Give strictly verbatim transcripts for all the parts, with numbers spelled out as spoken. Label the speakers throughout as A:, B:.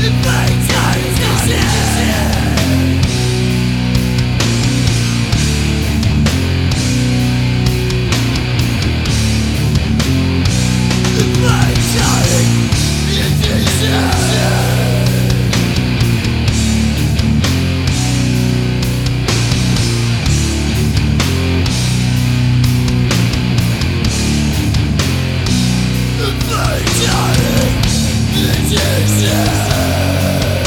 A: Addiction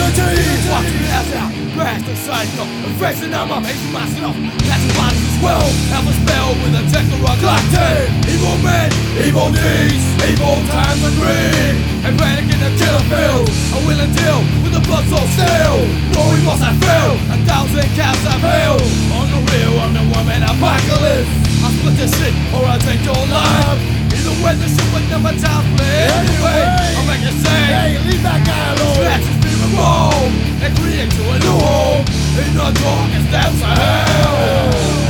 A: teeth. Watching me ass out, crash the cycle, facing I'm amazing myself. That's why as well. Have a spell with a techno-galactic. Evil men, evil deeds, evil times and greed. And panic in the killer field. I will deal with the blood so still. Knowing what I feel, a thousand cats I fail. On the real, I'm the woman apocalypse. I split this shit or I take your life. Either way, the shit would never top play. Anyway, I'll make you say,
B: hey, leave that guy alone.
A: Snatch his feet and roll and create you a new home in the darkest depths of hell.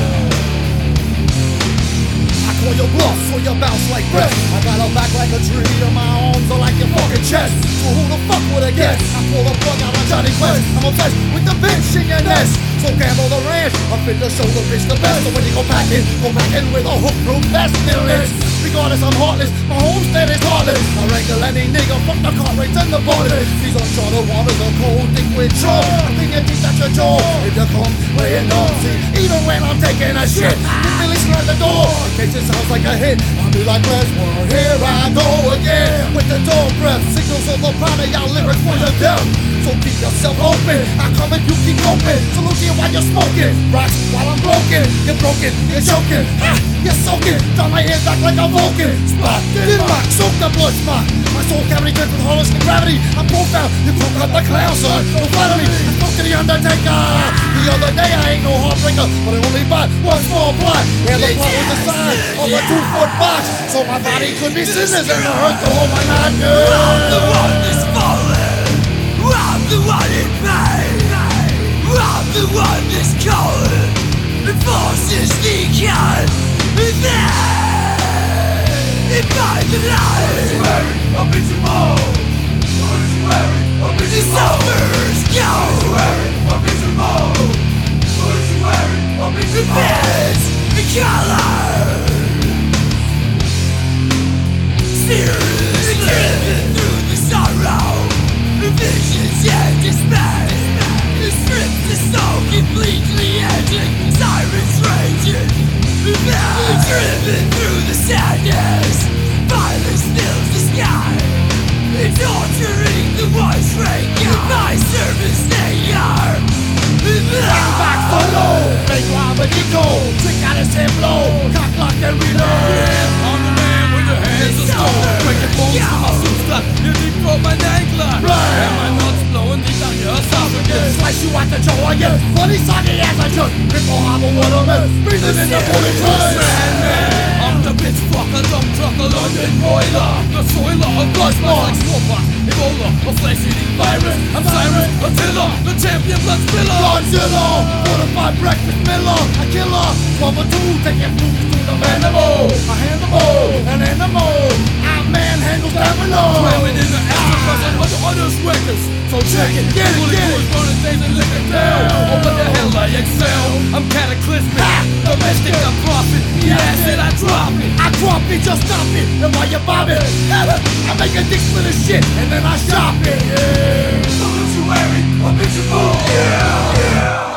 B: Call your bluff, so you bounce like this. I got a back like a tree, and my arms are like your fucking chest. So who the fuck would I guess? I pull the plug out on Johnny Quest. I'm obsessed with the bitch in your nest. So gamble the ranch, I'm fit to show the bitch the best. So when you go back in, go back in with a hook proof vest. Regardless, I'm heartless, my homestead is heartless. I wrangle any nigga, fuck the car rates and the borders. These uncharted waters are cold, thick with trouble. I think you think that's your jaw. If you come playing naughty, even when I'm taking a shit, you really slam the door. In case it sounds like a hit, I'll be like Westworld, here I go again. With the door breath, signals of the product, y'all lyrics for the death. So keep yourself open, I come and you keep open. Salute you while you're smoking, rocks while I'm broken. You're broken, you're choking, ah, you're soaking. Down my head back like a Vulcan. Spot, did rock, soak the blood spot. My soul cavity dripped with hollowness and gravity. I'm profound, you broke out the clown, son. Don't flatter me, I spoke to the Undertaker. The other day I ain't no heartbreaker, but I only bought one small plot. Where the plot was the size of a two-foot box. So my body could be scissors and the hurt to hold my knife.
A: I'm the one that's falling. I'm the one in pain. I'm the one that's calling. The forces decay. Then, by the light, I'll be tomorrow. I'll be the summer's gone. I'll be tomorrow. I'll be the best color. Seriously, living through the sorrow, the visions and despair. The strip the soul completely ending. Sirens raging. Driven through the sadness, violence fills the sky. It's torturing the voice rank. My service they are.
B: Bring back for low, make Robert Eco. Trick out his head blow, cock lock and reload.
A: I'm the man with the hands of stone. Breaking bones from my sister, you deep throat my ankle. And my nuts blowing deep down your esophagus.
B: Slice you at the jaw again, funny soggy as I just Ripple hobble what a mess, breathing in the bullet train.
A: Man, man, I'm the bitch fucker, dumb trucker, London boiler. The soiler of blood smells like smallpox, Ebola, a flesh-eating virus. I'm Cyrus, Attila, the champion blood spiller.
B: Godzilla, fortified breakfast Miller, a killer, twelve or two, taking foods to the animal. I animal, an animal, I manhandle stamina.
A: Slamming in the ass and other other sweaters. So check it, get it, get it. Burning things and lick it down. Oh, what the hell I excel? I'm cataclysmic, domestic, I'm profit. The acid, I drop it.
B: I drop it, just stop it, and while you bob it, I make a dick split of shit, and then I shop it. Yeah.
A: Obituary, obituary, yeah, yeah.